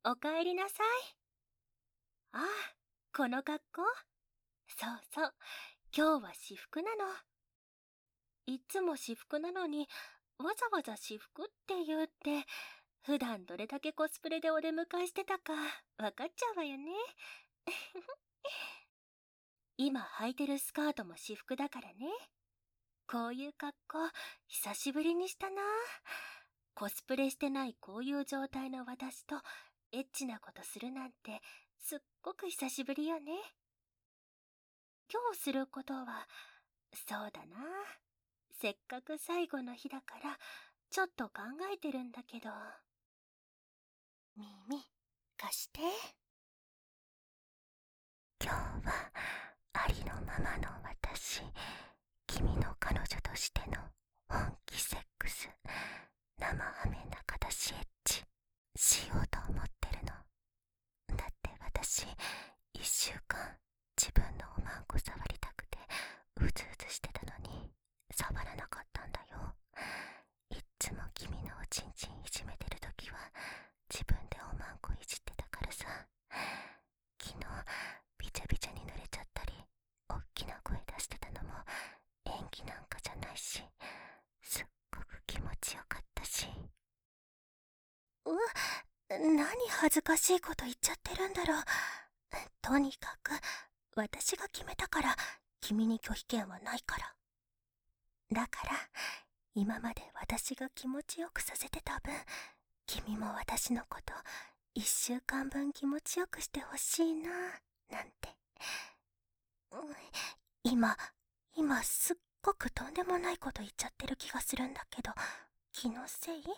おかえりなさい。ああ、この格好。そうそう、今日は私服なの。いつも私服なのに、わざわざ私服って言うって、普段どれだけコスプレでお出迎えしてたか、わかっちゃうわよね。今履いてるスカートも私服だからね。こういう格好、久しぶりにしたな。コスプレしてないこういう状態の私と、エッチなことするなんて、すっごく久しぶりよね。今日することは、そうだな。せっかく最後の日だから、ちょっと考えてるんだけど。耳、貸して。今日は、ありのままの私、君の彼女としての本気セックス、生ハメな形エッチ、しようと思ってるの。だって私、1週間、自分のおまんこ触りたくて、うずうずしてたのに、触らなかったんだよ。いっつも君のおちんちんいじめてるときは、自分でおまんこいじってたからさ。昨日、びちゃびちゃに濡れちゃったり、おっきな声出してたのも、演技なんかじゃないし、すっごく気持ちよかったし。何恥ずかしいこと言っちゃってるんだろう。とにかく、私が決めたから、君に拒否権はないから。だから、今まで私が気持ちよくさせてた分、君も私のこと1週間分気持ちよくしてほしいな、なんて。今すっごくとんでもないこと言っちゃってる気がするんだけど、気のせい？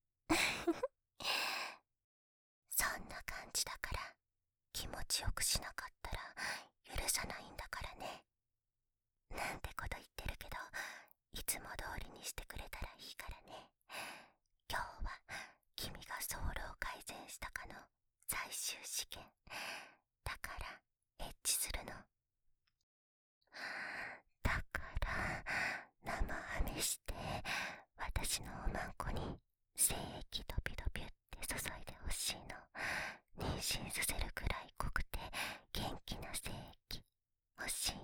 そんな感じだから、気持ちよくしなかったら許さないんだからね。なんてこと言ってるけど、いつも通りにしてくれたらいいからね。今日は君がソウルを改善したかの最終試験だから、エッチするの。だから生ハメして、私のおまんこに精液ドピドピって注いでほしいの。妊娠させるくらい濃くて元気な精液欲しい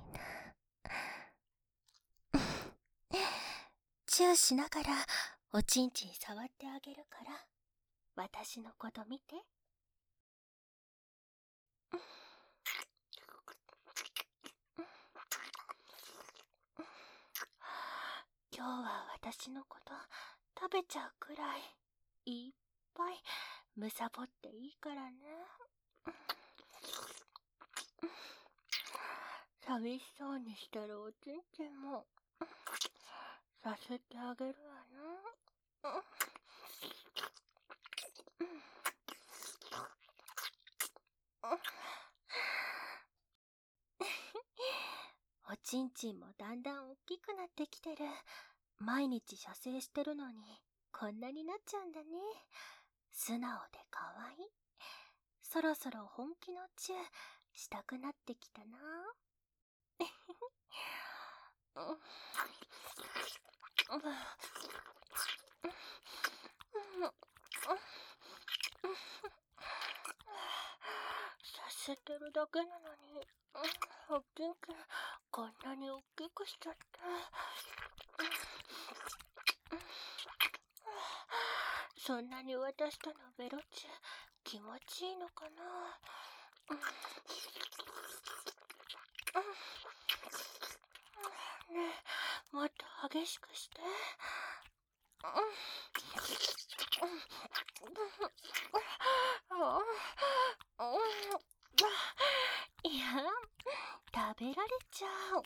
な。チューしながらおちんちん触ってあげるから、私のこと見て。今日は私のこと食べちゃうくらいいっぱいむさぼっていいからね。寂しそうにしてるおちんちんもさせてあげるわな。おちんちんもだんだん大きくなってきてる。毎日射精してるのにこんなになっちゃうんだね。素直でかわいい。そろそろ本気のチューしたくなってきたな。させてるだけなのに、おちんちんこんなに大きくしちゃって。そんなに私とのベロチュ気持ちいいのかな。ねえ、もっと激しくして。いや、食べられちゃう。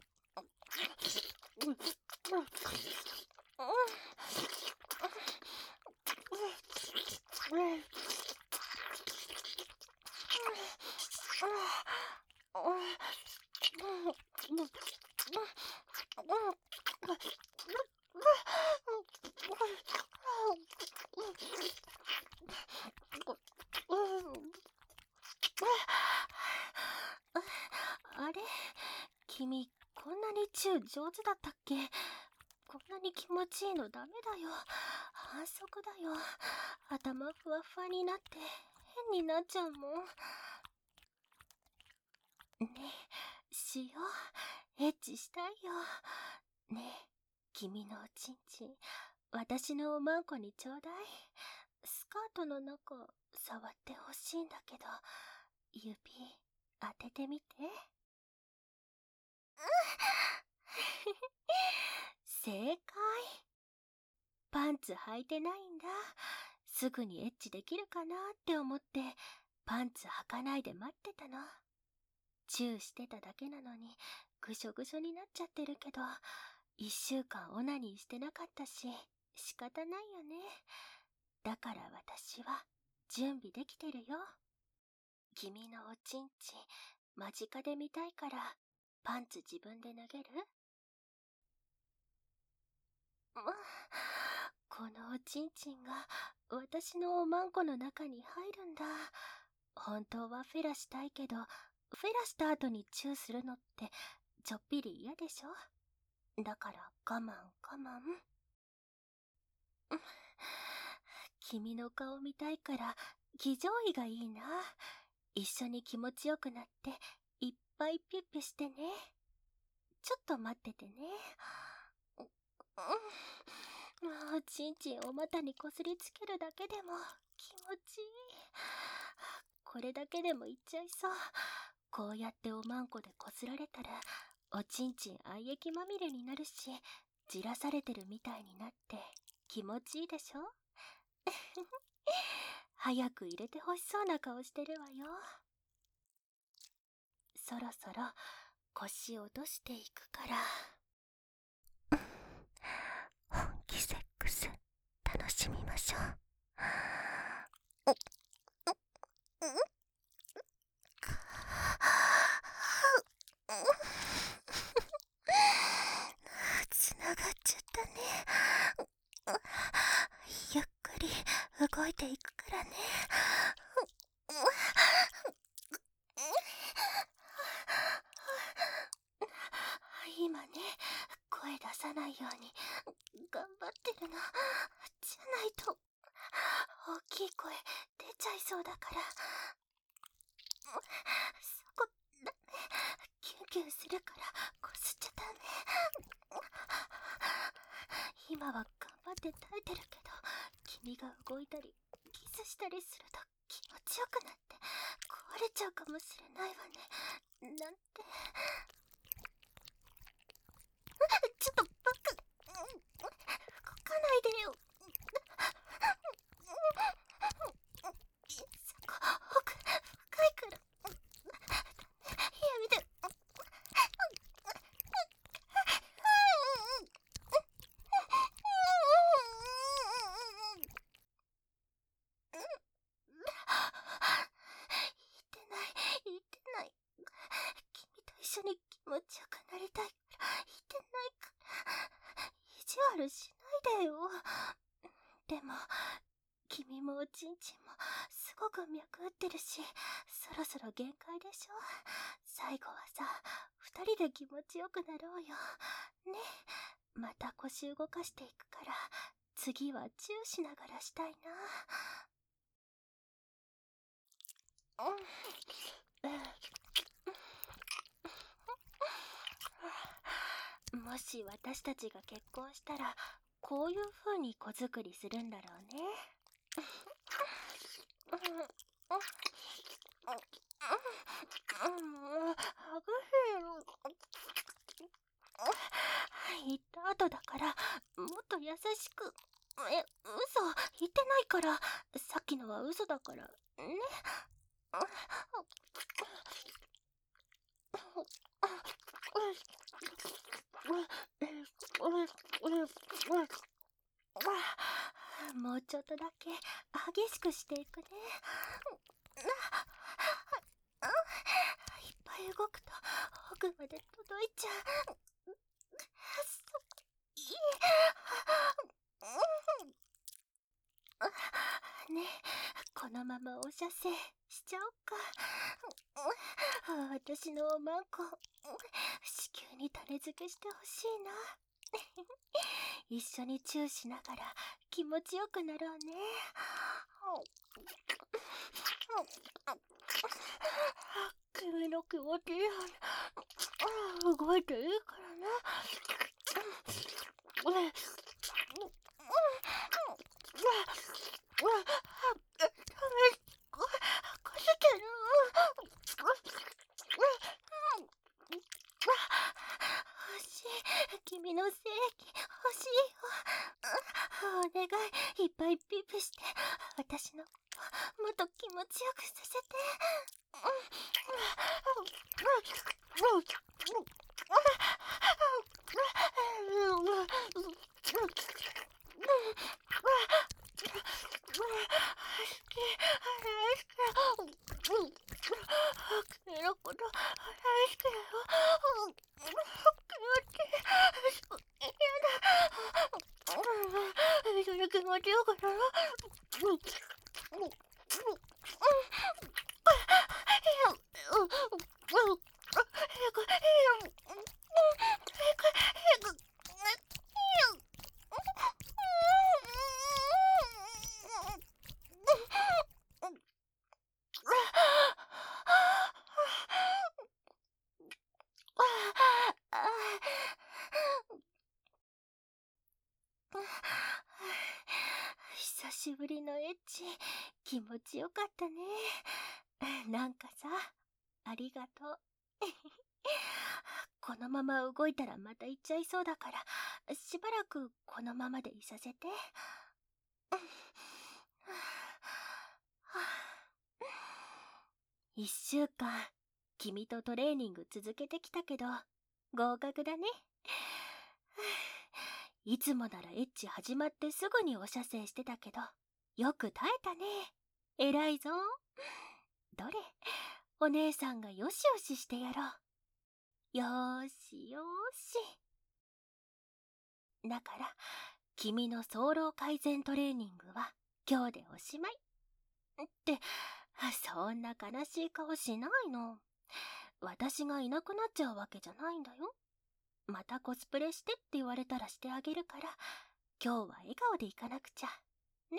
あれ、君こんなにチュー上手だったっけ？こんなに気持ちいいのダメだよ。反則だよ。頭ふわふわになってになっちゃうもん。ねえ、しよう。エッチしたいよ。ねえ、君のおちんちん、私のおまんこにちょうだい。スカートの中、触ってほしいんだけど、指、当ててみて。正解。パンツ履いてないんだ。すぐにエッチできるかなって思って、パンツ履かないで待ってたの。チューしてただけなのに、ぐしょぐしょになっちゃってるけど、1週間オナニーしてなかったし、仕方ないよね。だから私は、準備できてるよ。君のおちんちん、間近で見たいから、パンツ自分で脱げる？このおちんちんが私のおまんこの中に入るんだ。本当はフェラしたいけど、フェラした後にチューするのってちょっぴり嫌でしょ？だから我慢我慢。君の顔見たいから騎乗位がいいな。一緒に気持ちよくなっていっぱいピュッピュしてね。ちょっと待っててね。ちんちんお股にこすりつけるだけでも気持ちいい。これだけでもいっちゃいそう。こうやっておまんこでこすられたら、おちんちん愛液まみれになるし、じらされてるみたいになって気持ちいいでしょ？早く入れてほしそうな顔してるわよ。そろそろ腰落としていくから。本気セックス楽しみましょう。つながっちゃったね。ゆっくり動いていくからね。今ね、声出さないように頑張ってるの。じゃないと大きい声出ちゃいそうだから。そこだね。キュンキュンするからこすっちゃダメ。今は頑張って耐えてるけど、君が動いたりキスしたりすると気持ちよくなって壊れちゃうかもしれないわね。なんて。ちょっとバカ。動かないでよ。そこ奥深いから。やめて。言ってない。君と一緒に気持ちよくなりたいから言ってないから。意地悪しないでよ。でも君もおちんちんもすごく脈打ってるし、そろそろ限界でしょ。最後はさ、二人で気持ちよくなろうよね。また腰動かしていくから、次はチューしながらしたいな。もし私たちが結婚したら、こういう風に子作りするんだろうね。はぐへよ。言った後だから、もっと優しく。嘘、言ってないから。さっきのは嘘だから。ね。もうちょっとだけ激しくしていくね。いっぱい動くと奥まで届いちゃう。いい。ねえ、このままお射精しちゃおうか。私のおまんこ、子宮に種付けしてほしいな。 一緒にチューしながら気持ちよくなろうね。君の気持ちいいように動いていいからね。欲しい。君の精液欲しいよ。お願い、いっぱいピープして私のこともっと気持ちよくさせて。君のこと大好きだよ。一緒に気持ちよくなろう。久しぶりのエッチ、気持ちよかったね。なんかさ、ありがとう。このまま動いたらまた行っちゃいそうだから、しばらくこのままでいさせて。1週間、君とトレーニング続けてきたけど、合格だね。いつもならエッチ始まってすぐにお射精してたけど、よく耐えたね。偉いぞ。どれ、お姉さんがよしよししてやろう。よーしよーし。だから、君の早漏改善トレーニングは今日でおしまい。って、そんな悲しい顔しないの。私がいなくなっちゃうわけじゃないんだよ。またコスプレしてって言われたらしてあげるから、今日は笑顔でいかなくちゃ。ね。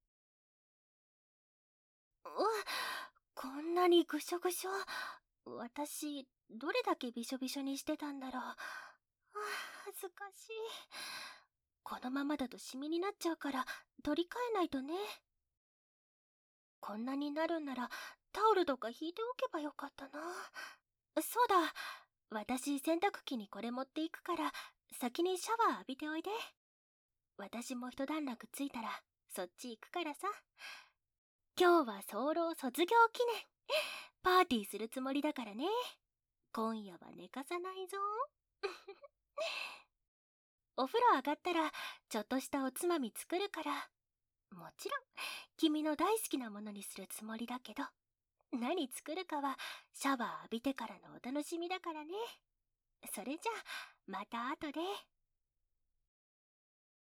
こんなにぐしょぐしょ。私、どれだけびしょびしょにしてたんだろう。恥ずかしい。このままだとシミになっちゃうから取り替えないとね。こんなになるんならタオルとか引いておけばよかったな。そうだ、私洗濯機にこれ持っていくから先にシャワー浴びておいで。私も一段落ついたらそっち行くからさ。今日は早漏卒業記念。パーティーするつもりだからね。今夜は寝かさないぞ。お風呂上がったらちょっとしたおつまみ作るから。もちろん君の大好きなものにするつもりだけど、何作るかはシャワー浴びてからのお楽しみだからね。それじゃあまた後で。